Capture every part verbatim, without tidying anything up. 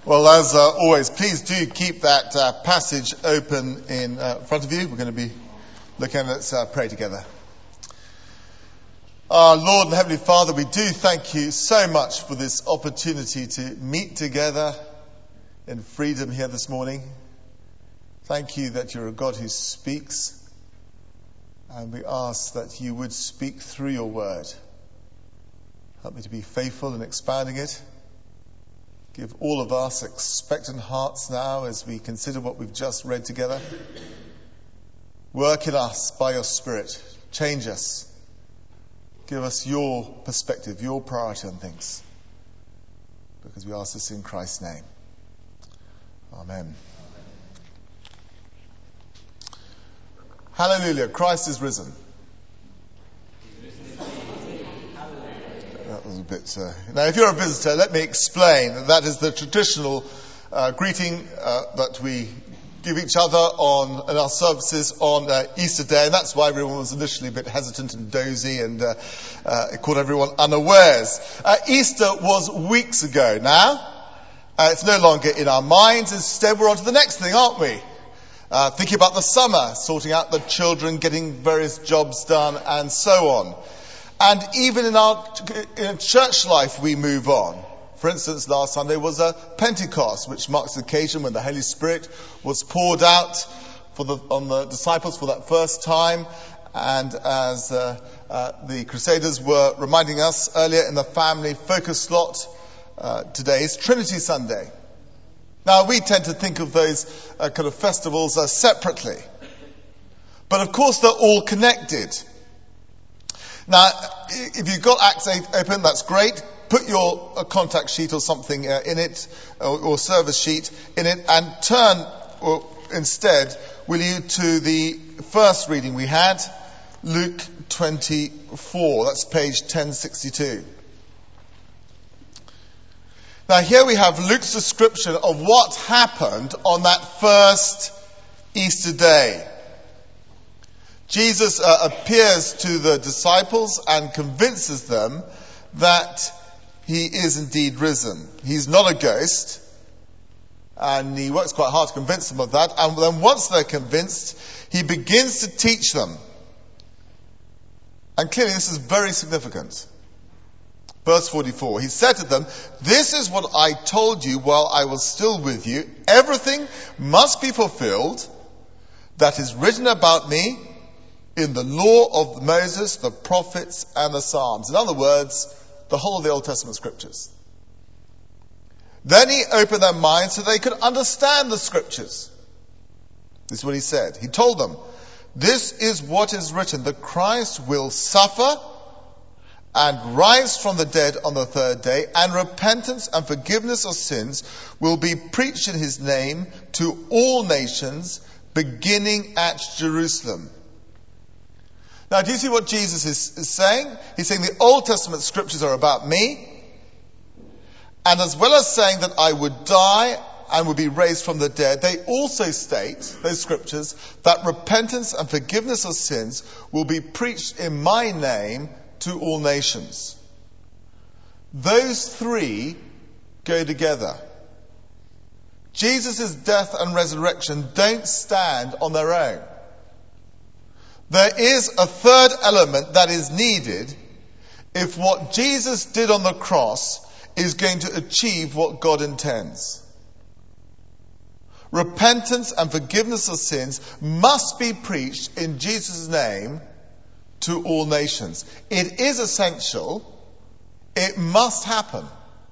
Well, as uh, always, please do keep that uh, passage open in uh, front of you. We're going to be looking at it. Let's uh, pray together. Our Lord and Heavenly Father, we do thank you so much for this opportunity to meet together in freedom here this morning. Thank you that you're a God who speaks, and we ask that you would speak through your word. Help me to be faithful in expounding it. Give all of us expectant hearts now as we consider what we've just read together. Work in us by your Spirit. Change us. Give us your perspective, your priority on things. Because we ask this in Christ's name. Amen. Hallelujah. Christ is risen. That was a bit... Uh... Now, if you're a visitor, let me explain that that is the traditional uh, greeting uh, that we give each other on in our services on uh, Easter Day, and that's why everyone was initially a bit hesitant and dozy and uh, uh, it caught everyone unawares. Uh, Easter was weeks ago now. Uh, it's no longer in our minds. Instead, we're on to the next thing, aren't we? Uh, thinking about the summer, sorting out the children, getting various jobs done, and so on. And even in our in church life, we move on. For instance, last Sunday was a Pentecost, which marks the occasion when the Holy Spirit was poured out for the, on the disciples for that first time. And as uh, uh, the Crusaders were reminding us earlier in the family focus slot, uh, today is Trinity Sunday. Now, we tend to think of those uh, kind of festivals uh, separately. But of course, they're all connected. Now, if you've got Acts eight open, that's great. Put your uh, contact sheet or something uh, in it, or, or service sheet in it, and turn or instead, will you, to the first reading we had, Luke twenty-four. That's page ten sixty-two. Now, here we have Luke's description of what happened on that first Easter day. Jesus uh, appears to the disciples and convinces them that he is indeed risen. He's not a ghost. And he works quite hard to convince them of that. And then once they're convinced, he begins to teach them. And clearly this is very significant. Verse forty-four, he said to them, "This is what I told you while I was still with you. Everything must be fulfilled that is written about me in the law of Moses, the prophets, and the Psalms." In other words, the whole of the Old Testament scriptures. Then he opened their minds so they could understand the scriptures. This is what he said. He told them, "This is what is written, that Christ will suffer and rise from the dead on the third day, and repentance and forgiveness of sins will be preached in his name to all nations, beginning at Jerusalem." Now, do you see what Jesus is, is saying? He's saying the Old Testament scriptures are about me. And as well as saying that I would die and would be raised from the dead, they also state, those scriptures, that repentance and forgiveness of sins will be preached in my name to all nations. Those three go together. Jesus' death and resurrection don't stand on their own. There is a third element that is needed if what Jesus did on the cross is going to achieve what God intends. Repentance and forgiveness of sins must be preached in Jesus' name to all nations. It is essential. It must happen.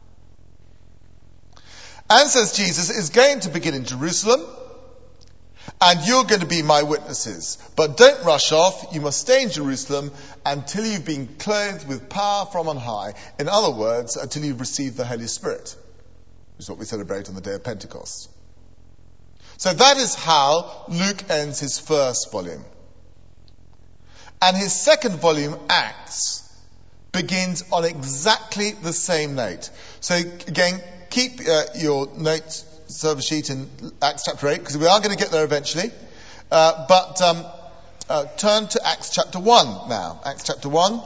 And says Jesus, is going to begin in Jerusalem, and you're going to be my witnesses. But don't rush off. You must stay in Jerusalem until you've been clothed with power from on high. In other words, until you've received the Holy Spirit, which is what we celebrate on the day of Pentecost. So that is how Luke ends his first volume. And his second volume, Acts, begins on exactly the same note. So again, keep uh, your notes service sheet in Acts chapter eight, because we are going to get there eventually. Uh, but um, uh, turn to Acts chapter one now. Acts chapter one.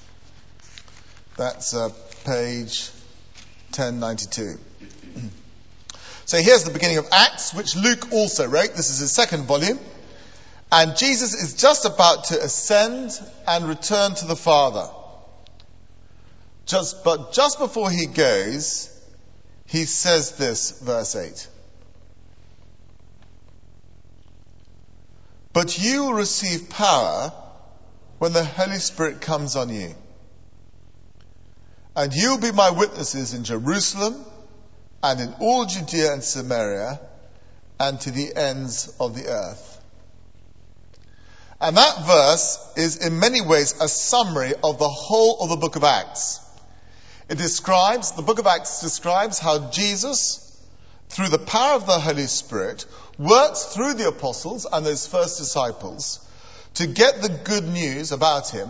That's uh, page ten ninety-two. So here's the beginning of Acts, which Luke also wrote. This is his second volume. And Jesus is just about to ascend and return to the Father. Just, but just before he goes, he says this, verse eight. But you will receive power when the Holy Spirit comes on you. And you will be my witnesses in Jerusalem and in all Judea and Samaria and to the ends of the earth. And that verse is in many ways a summary of the whole of the book of Acts. It describes, the book of Acts describes how Jesus, through the power of the Holy Spirit, worked through the apostles and those first disciples to get the good news about him,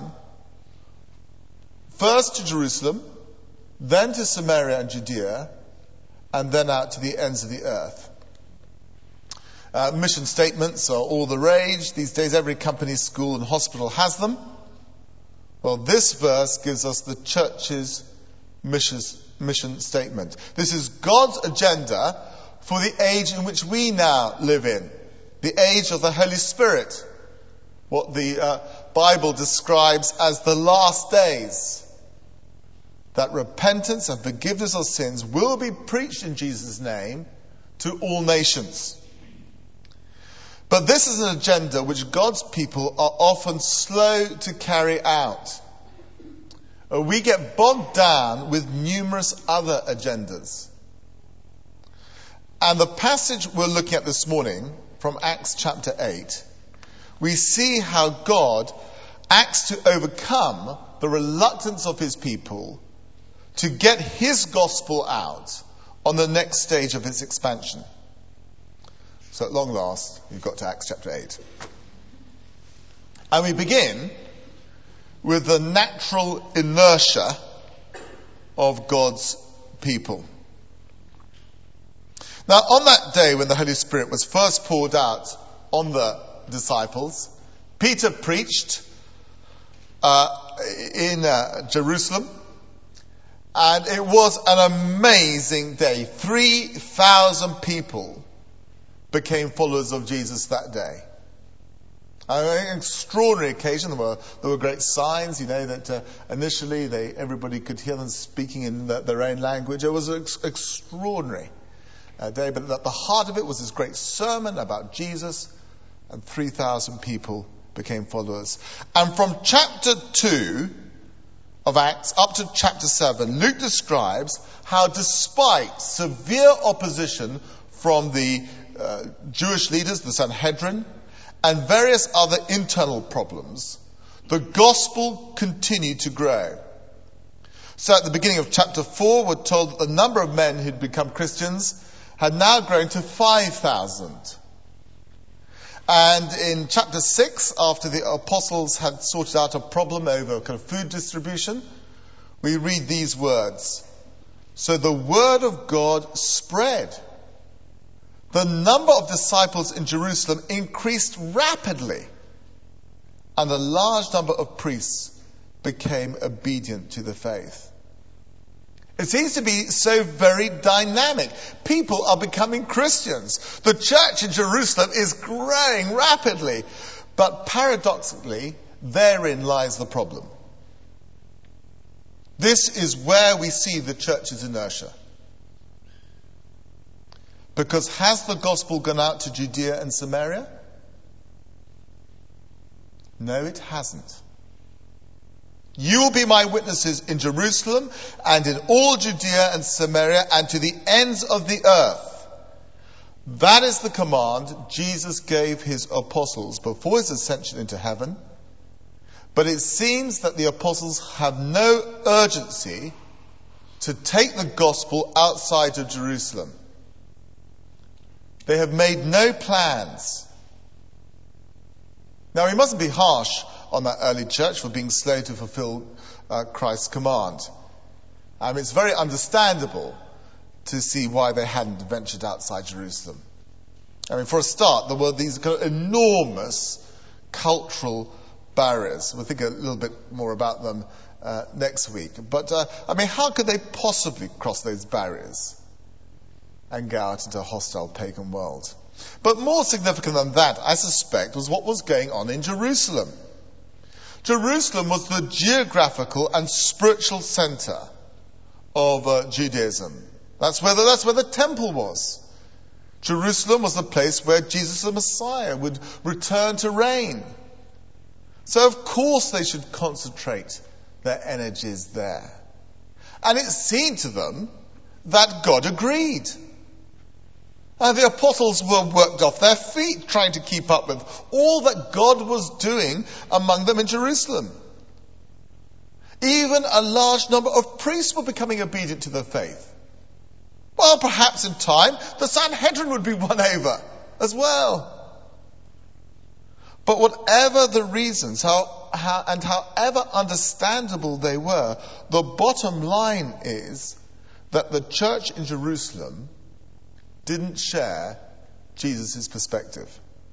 first to Jerusalem, then to Samaria and Judea, and then out to the ends of the earth. Uh, mission statements are all the rage. These days every company, school and hospital has them. Well, this verse gives us the church's mission, mission statement. This is God's agenda for the age in which we now live in. The age of the Holy Spirit. What the uh, Bible describes as the last days. That repentance and forgiveness of sins will be preached in Jesus' name to all nations. But this is an agenda which God's people are often slow to carry out. We get bogged down with numerous other agendas. And the passage we're looking at this morning, from Acts chapter eight, we see how God acts to overcome the reluctance of his people to get his gospel out on the next stage of his expansion. So at long last, we've got to Acts chapter eight. And we begin with the natural inertia of God's people. Now, on that day when the Holy Spirit was first poured out on the disciples, Peter preached uh, in uh, Jerusalem, and it was an amazing day. three thousand people became followers of Jesus that day. An extraordinary occasion. There were, there were great signs, you know, that uh, initially they, everybody could hear them speaking in the, their own language. It was an ex- extraordinary uh, day, but at the heart of it was this great sermon about Jesus, and three thousand people became followers. And from chapter two of Acts up to chapter seven, Luke describes how despite severe opposition from the uh, Jewish leaders, the Sanhedrin, and various other internal problems, the gospel continued to grow. So at the beginning of chapter four, we're told that the number of men who'd become Christians had now grown to five thousand. And in chapter six, after the apostles had sorted out a problem over kind of food distribution, we read these words. So the word of God spread. The number of disciples in Jerusalem increased rapidly, and a large number of priests became obedient to the faith. It seems to be so very dynamic. People are becoming Christians. The church in Jerusalem is growing rapidly. But paradoxically, therein lies the problem. This is where we see the church's inertia. Because has the gospel gone out to Judea and Samaria? No, it hasn't. You will be my witnesses in Jerusalem and in all Judea and Samaria and to the ends of the earth. That is the command Jesus gave his apostles before his ascension into heaven. But it seems that the apostles have no urgency to take the gospel outside of Jerusalem. They have made no plans. Now, we mustn't be harsh on that early church for being slow to fulfill uh, Christ's command. I mean, it's very understandable to see why they hadn't ventured outside Jerusalem. I mean, for a start, there were these kind of enormous cultural barriers. We'll think a little bit more about them uh, next week. But, uh, I mean, how could they possibly cross those barriers? and go out into a hostile pagan world. But more significant than that, I suspect, was what was going on in Jerusalem. Jerusalem was the geographical and spiritual center of uh, Judaism. That's where, the, that's where the temple was. Jerusalem was the place where Jesus the Messiah would return to reign. So of course they should concentrate their energies there. And it seemed to them that God agreed. And the apostles were worked off their feet trying to keep up with all that God was doing among them in Jerusalem. Even a large number of priests were becoming obedient to the faith. Well, perhaps in time, the Sanhedrin would be won over as well. But whatever the reasons, how, how, and however understandable they were, the bottom line is that the church in Jerusalem didn't share Jesus' perspective.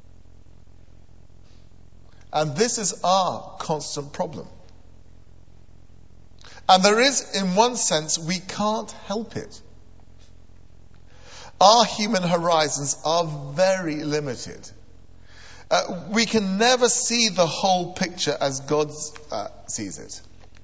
And this is our constant problem. And there is, in one sense, we can't help it. Our human horizons are very limited. Uh, we can never see the whole picture as God uh, sees it.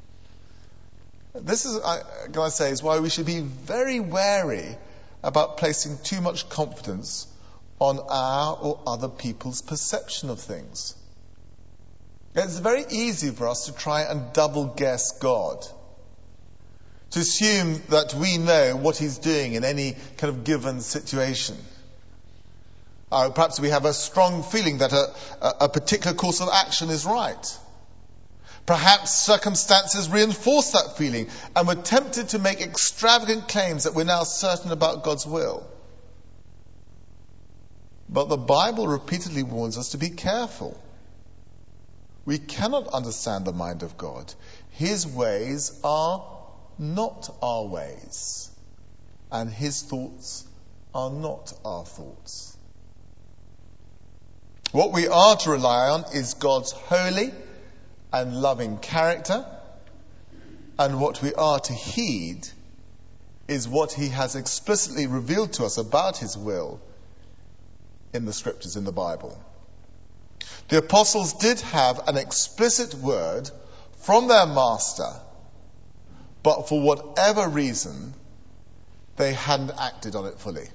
This is, I gotta say, is why we should be very wary about placing too much confidence on our or other people's perception of things. It's very easy for us to try and double guess God. To assume that we know what he's doing in any kind of given situation. Uh, perhaps we have a strong feeling that a, a particular course of action is right. Perhaps circumstances reinforce that feeling, and we're tempted to make extravagant claims that we're now certain about God's will. But the Bible repeatedly warns us to be careful. We cannot understand the mind of God. His ways are not our ways, and his thoughts are not our thoughts. What we are to rely on is God's holy and loving character, and what we are to heed is what he has explicitly revealed to us about his will in the scriptures, in the Bible. The apostles did have an explicit word from their master, but for whatever reason, they hadn't acted on it fully.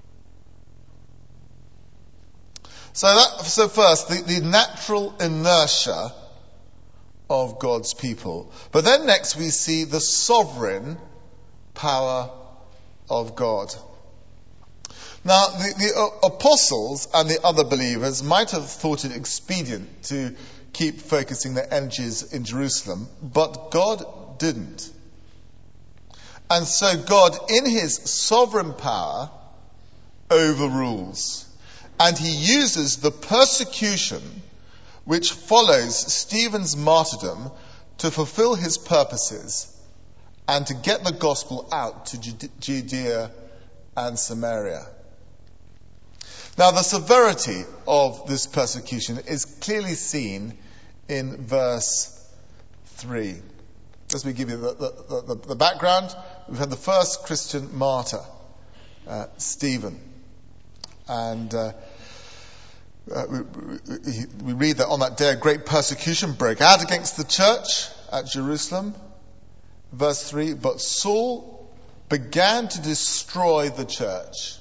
So that, so first, the, the natural inertia of God's people. But then next we see the sovereign power of God. Now, the, the apostles and the other believers might have thought it expedient to keep focusing their energies in Jerusalem, but God didn't. And so God, in his sovereign power, overrules. And he uses the persecution which follows Stephen's martyrdom to fulfill his purposes and to get the gospel out to Judea and Samaria. Now, the severity of this persecution is clearly seen in verse three. As we give you the, the, the, the background, we've had the first Christian martyr, uh, Stephen. And uh, uh, we, we, we read that on that day a great persecution broke out against the church at Jerusalem. Verse three, but Saul began to destroy the church.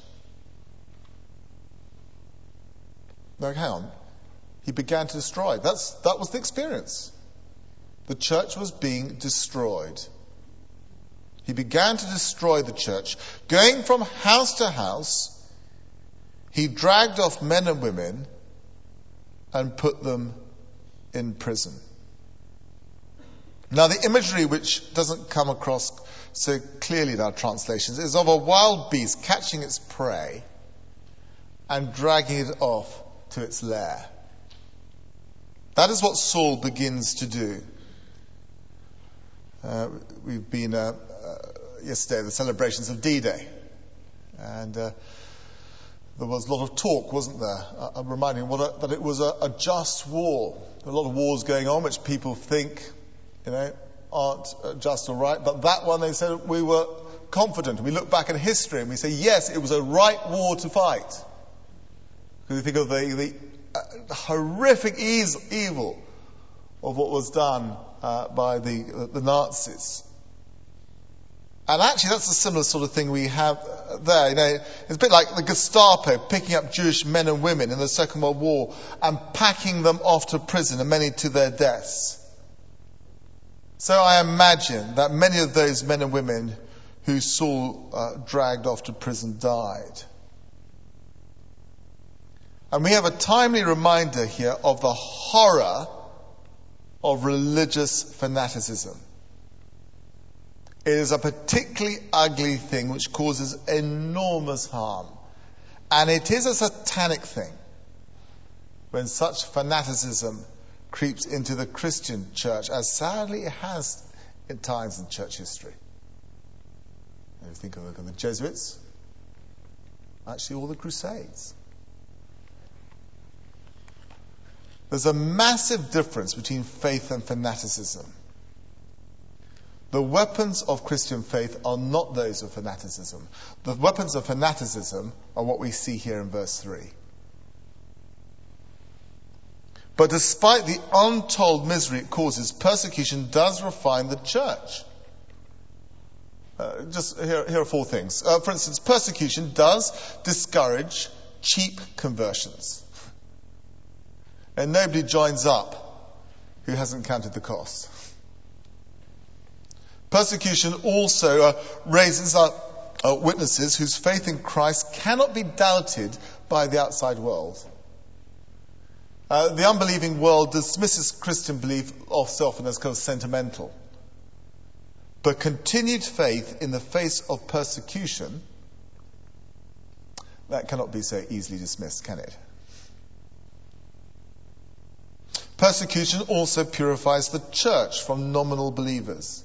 Now, hang on. He began to destroy. That's, that was the experience. The church was being destroyed. He began to destroy the church. Going from house to house, he dragged off men and women and put them in prison. Now, the imagery, which doesn't come across so clearly in our translations, is of a wild beast catching its prey and dragging it off to its lair. That is what Saul begins to do. Uh, we've been uh, uh, yesterday the celebrations of D-Day, and uh, there was a lot of talk, wasn't there? Uh, I'm reminding what a, that it was a, a just war. There are a lot of wars going on which people think, you know, aren't uh, just or right, but that one they said we were confident. We look back at history and we say, yes, it was a right war to fight. Because we think of the, the uh, horrific eas- evil of what was done uh, by the, the Nazis. And actually that's a similar sort of thing we have there. You know, it's a bit like the Gestapo picking up Jewish men and women in the Second World War and packing them off to prison, and many to their deaths. So I imagine that many of those men and women who Saul uh, dragged off to prison died. And we have a timely reminder here of the horror of religious fanaticism. It is a particularly ugly thing which causes enormous harm. And it is a satanic thing when such fanaticism creeps into the Christian church, as sadly it has in times in church history. And you think of the Jesuits, actually all the Crusades. There's a massive difference between faith and fanaticism. The weapons of Christian faith are not those of fanaticism. The weapons of fanaticism are what we see here in verse three. But despite the untold misery it causes, persecution does refine the church. Uh, just here, here are four things. Uh, for instance, persecution does discourage cheap conversions. And nobody joins up who hasn't counted the cost. Persecution also uh, raises up uh, witnesses whose faith in Christ cannot be doubted by the outside world. Uh, the unbelieving world dismisses Christian belief often as kind of sentimental. But continued faith in the face of persecution, that cannot be so easily dismissed, can it? Persecution also purifies the church from nominal believers.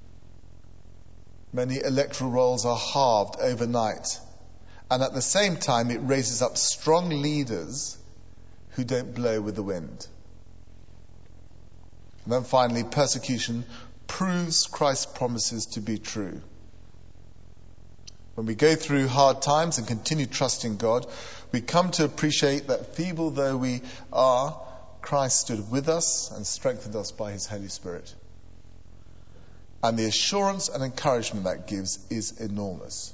Many electoral rolls are halved overnight, and at the same time it raises up strong leaders who don't blow with the wind. And then finally, persecution proves Christ's promises to be true. When we go through hard times and continue trusting God, we come to appreciate that feeble though we are, Christ stood with us and strengthened us by his Holy Spirit. And the assurance and encouragement that gives is enormous.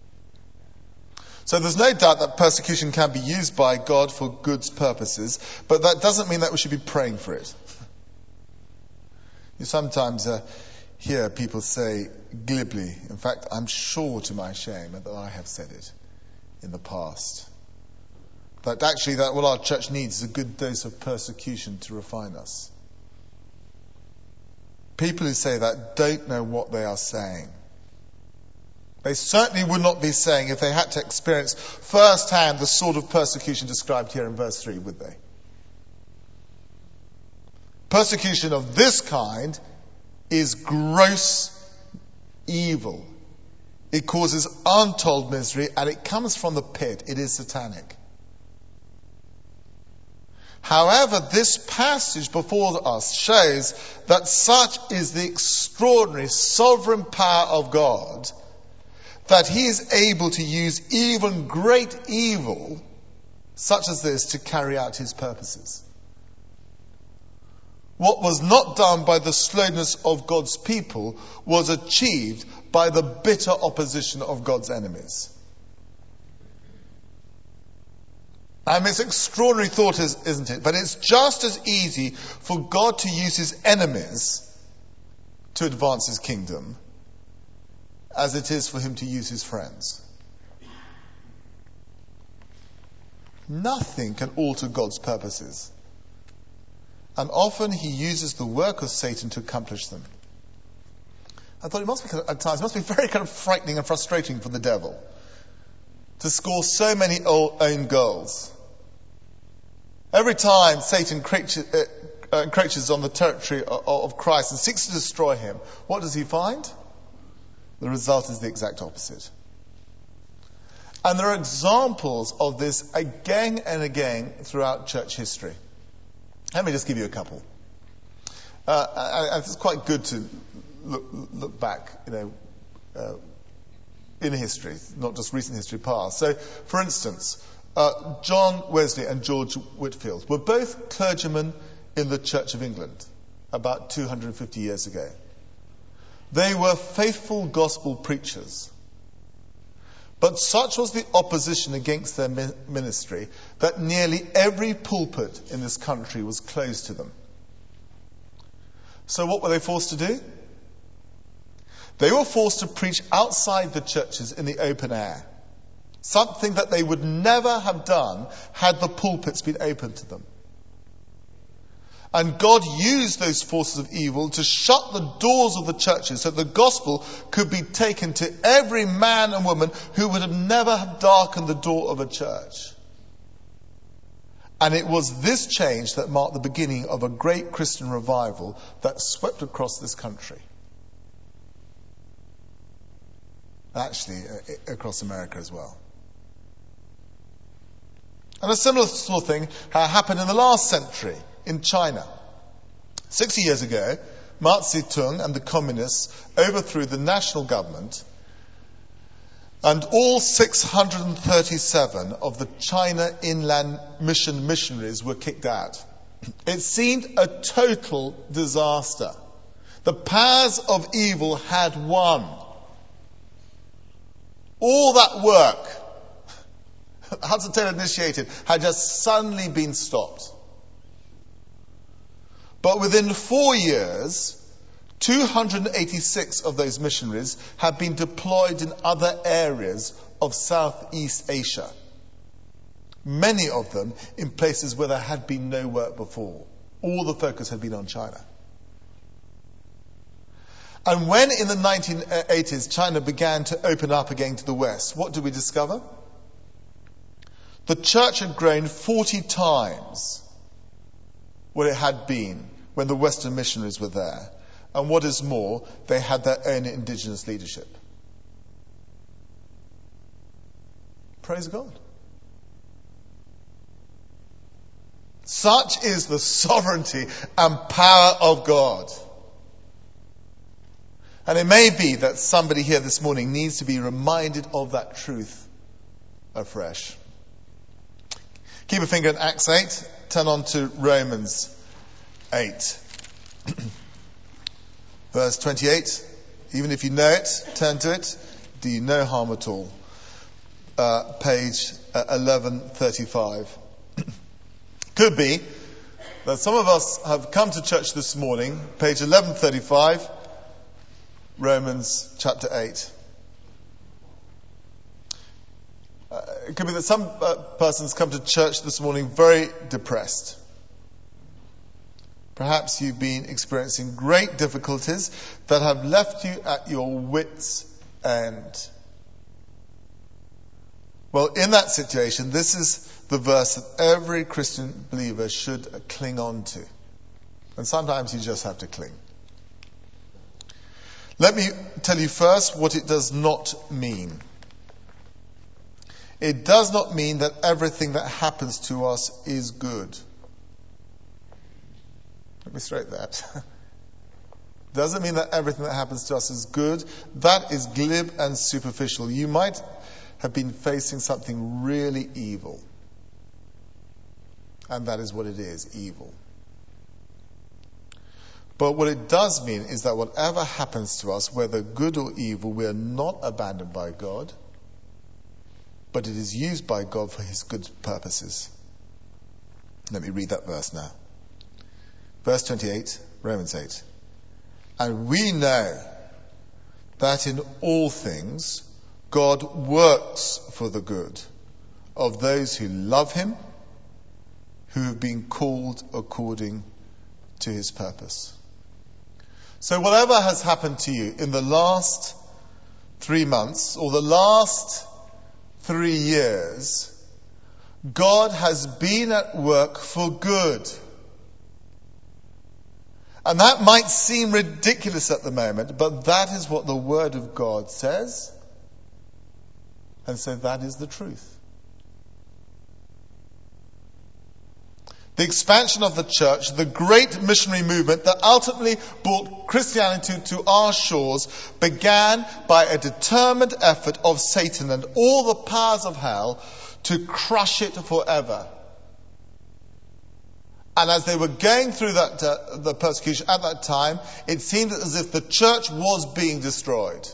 So there's no doubt that persecution can be used by God for good purposes, but that doesn't mean that we should be praying for it. You sometimes uh, hear people say glibly, in fact, I'm sure to my shame that I have said it in the past, that actually that what our church needs is a good dose of persecution to refine us. People who say that don't know what they are saying. They certainly would not be saying if they had to experience firsthand the sort of persecution described here in verse three, would they? Persecution of this kind is gross evil. It causes untold misery and it comes from the pit. It is satanic. However, this passage before us shows that such is the extraordinary sovereign power of God that he is able to use even great evil such as this to carry out his purposes. What was not done by the slowness of God's people was achieved by the bitter opposition of God's enemies. I mean, it's an extraordinary thought, isn't it? But it's just as easy for God to use his enemies to advance his kingdom as it is for him to use his friends. Nothing can alter God's purposes. And often he uses the work of Satan to accomplish them. I thought it must be, at times, it must be very kind of frightening and frustrating for the devil to score so many own goals. Every time Satan encroaches, uh, encroaches on the territory of, of Christ and seeks to destroy him, what does he find? The result is the exact opposite. And there are examples of this again and again throughout church history. Let me just give you a couple. Uh, and it's quite good to look, look back, you know, uh, in history, not just recent history, past. So, for instance, uh, John Wesley and George Whitefield were both clergymen in the Church of England about two hundred fifty years ago. They were faithful gospel preachers. But such was the opposition against their ministry that nearly every pulpit in this country was closed to them. So what were they forced to do? They were forced to preach outside the churches in the open air. Something that they would never have done had the pulpits been open to them. And God used those forces of evil to shut the doors of the churches so the gospel could be taken to every man and woman who would have never have darkened the door of a church. And it was this change that marked the beginning of a great Christian revival that swept across this country. Actually, across America as well. And a similar sort of thing happened in the last century in China. Sixty years ago, Mao Zedong and the communists overthrew the national government, and all six hundred thirty-seven of the China Inland Mission missionaries were kicked out. It seemed a total disaster. The powers of evil had won. All that work Hudson Taylor initiated had just suddenly been stopped. But within four years, two hundred eighty-six of those missionaries had been deployed in other areas of Southeast Asia. Many of them in places where there had been no work before. All the focus had been on China. And when in the nineteen eighties China began to open up again to the West, what did we discover? The church had grown forty times what it had been when the Western missionaries were there. And what is more, they had their own indigenous leadership. Praise God. Such is the sovereignty and power of God. And it may be that somebody here this morning needs to be reminded of that truth afresh. Keep a finger in Acts eight. Turn on to Romans eight. Verse twenty-eight. Even if you know it, turn to it. Do you no harm at all? Uh, page uh, eleven thirty-five. Could be that some of us have come to church this morning, page eleven thirty-five, Romans chapter eight. Uh, it could be that some uh, persons come to church this morning very depressed. Perhaps you've been experiencing great difficulties that have left you at your wits' end. Well, in that situation, this is the verse that every Christian believer should cling on to. And sometimes you just have to cling. Let me tell you first what it does not mean. It does not mean that everything that happens to us is good. Let me straight that. Doesn't mean that everything that happens to us is good. That is glib and superficial. You might have been facing something really evil. And that is what it is, evil. But what it does mean is that whatever happens to us, whether good or evil, we are not abandoned by God, but it is used by God for his good purposes. Let me read that verse now. Verse twenty-eight, Romans eight. And we know that in all things God works for the good of those who love him, who have been called according to his purpose. So whatever has happened to you in the last three months or the last three years, God has been at work for good. And that might seem ridiculous at the moment, but that is what the Word of God says. And so that is the truth. the expansion of the church, the great missionary movement that ultimately brought Christianity to our shores, began by a determined effort of Satan and all the powers of hell to crush it forever. And as they were going through that uh, the persecution at that time, it seemed as if the church was being destroyed.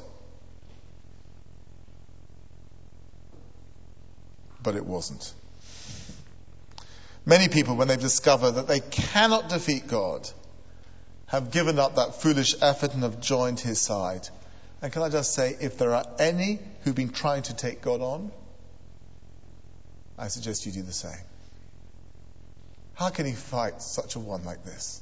But it wasn't. Many people, when they've discovered that they cannot defeat God, have given up that foolish effort and have joined his side. And can I just say, if there are any who've been trying to take God on, I suggest you do the same. How can he fight such a one like this?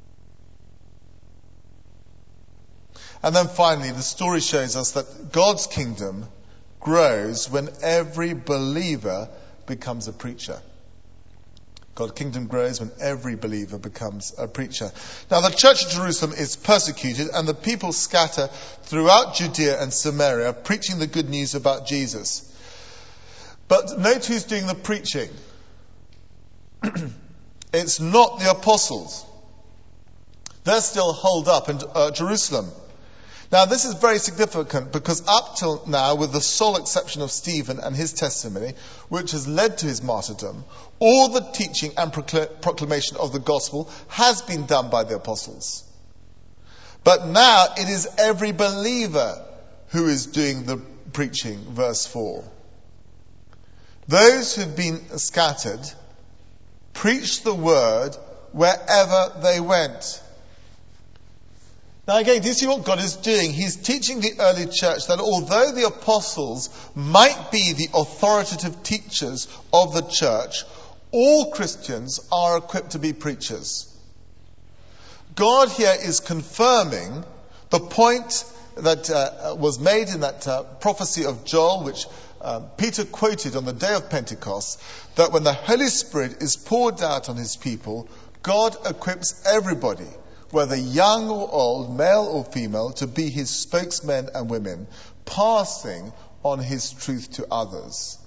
And then finally, the story shows us that God's kingdom grows when every believer becomes a preacher. God's kingdom grows when every believer becomes a preacher. Now, the church of Jerusalem is persecuted, and the people scatter throughout Judea and Samaria, preaching the good news about Jesus. But note who's doing the preaching. It's not the apostles. They're still holed up in uh, Jerusalem. Now, this is very significant because up till now, with the sole exception of Stephen and his testimony, which has led to his martyrdom, all the teaching and procl- proclamation of the gospel has been done by the apostles. But now it is every believer who is doing the preaching, verse four. Those who've been scattered preached the word wherever they went. Now again, do you see what God is doing? He's teaching the early church that although the apostles might be the authoritative teachers of the church, all Christians are equipped to be preachers. God here is confirming the point that uh, was made in that uh, prophecy of Joel, which uh, Peter quoted on the day of Pentecost, that when the Holy Spirit is poured out on his people, God equips everybody, whether young or old, male or female, to be his spokesmen and women, passing on his truth to others.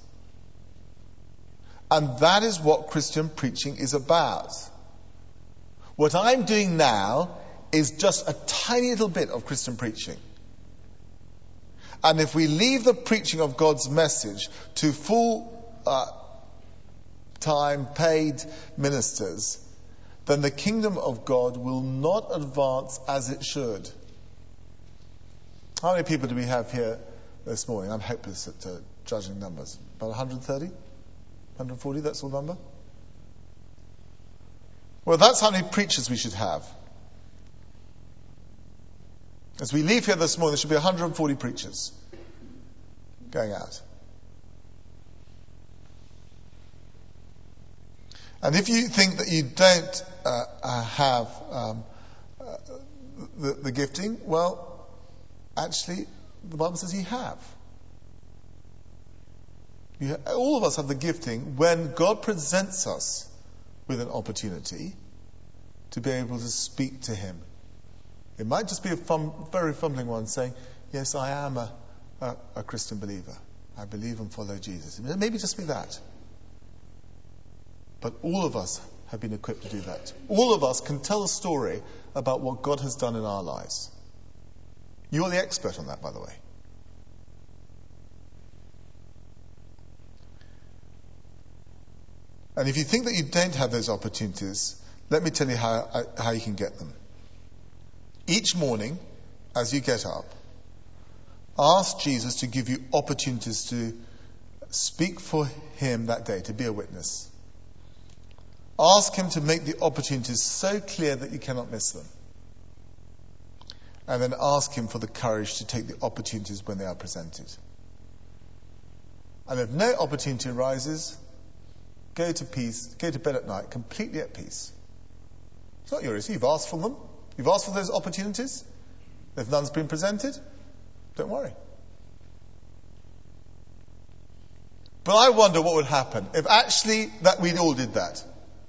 And that is what Christian preaching is about. What I'm doing now is just a tiny little bit of Christian preaching. And if we leave the preaching of God's message to full uh, time paid ministers, then the kingdom of God will not advance as it should. How many people do we have here this morning? I'm hopeless at uh, judging numbers. About one hundred thirty? one hundred forty, that's the number? Well, that's how many preachers we should have. As we leave here this morning, there should be one hundred forty preachers going out. And if you think that you don't uh, uh, have um, uh, the, the gifting, well, actually, the Bible says you have. You ha- all of us have the gifting when God presents us with an opportunity to be able to speak to him. It might just be a fum- very fumbling one saying, yes, I am a, a, a Christian believer. I believe and follow Jesus. Maybe just be that. But all of us have been equipped to do that. All of us can tell a story about what God has done in our lives. You're the expert on that, by the way. And if you think that you don't have those opportunities, let me tell you how, how you can get them. Each morning, as you get up, ask Jesus to give you opportunities to speak for him that day, to be a witness. Ask him to make the opportunities so clear that you cannot miss them. And then ask him for the courage to take the opportunities when they are presented. And if no opportunity arises, go to peace, go to bed at night completely at peace. It's not your issue. You've asked for them. You've asked for those opportunities. If none's been presented, don't worry. But I wonder what would happen if actually that we all did that.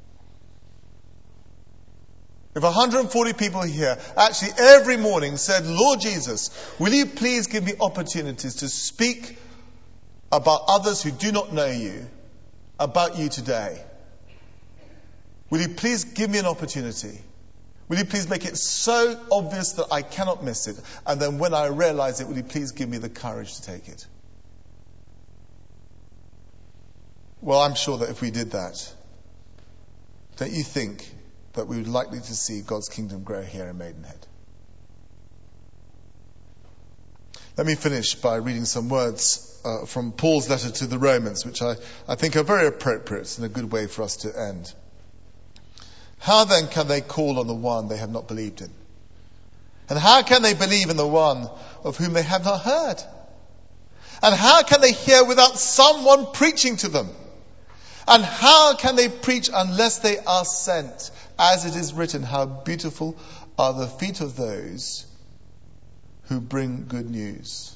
If one hundred forty people here actually every morning said, Lord Jesus, will you please give me opportunities to speak about others who do not know you, about you today. Will you please give me an opportunity? Will you please make it so obvious that I cannot miss it? And then when I realize it, will you please give me the courage to take it? Well, I'm sure that if we did that, don't you think that we would likely to see God's kingdom grow here in Maidenhead? Let me finish by reading some words uh, from Paul's letter to the Romans, which I, I think are very appropriate and a good way for us to end. How then can they call on the one they have not believed in? And how can they believe in the one of whom they have not heard? And how can they hear without someone preaching to them? And how can they preach unless they are sent? As it is written, how beautiful are the feet of those who bring good news.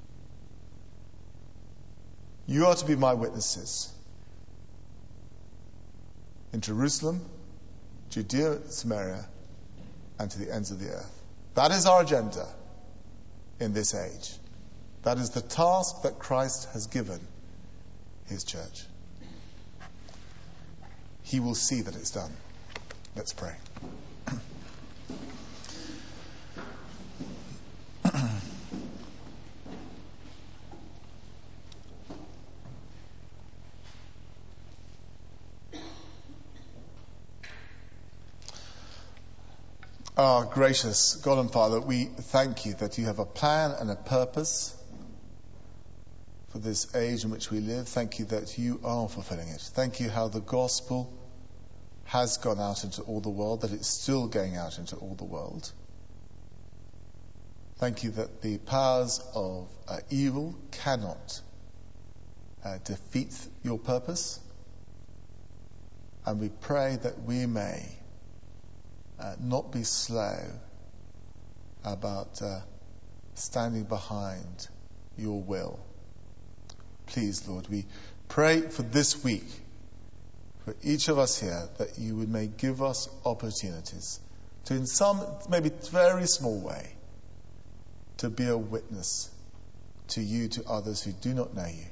You are to be my witnesses in Jerusalem, Judea, Samaria, and to the ends of the earth. That is our agenda in this age. That is the task that Christ has given his church. He will see that it's done. Let's pray. Our gracious God and Father, we thank you that you have a plan and a purpose for this age in which we live. Thank you that you are fulfilling it. Thank you how the gospel has gone out into all the world, that it's still going out into all the world. Thank you that the powers of uh, evil cannot uh, defeat your purpose. And we pray that we may uh, not be slow about uh, standing behind your will. Please, Lord, we pray for this week, for each of us here, that you would may give us opportunities to, in some maybe very small way, to be a witness to you, to others who do not know you.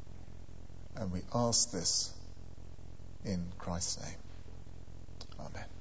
And we ask this in Christ's name. Amen.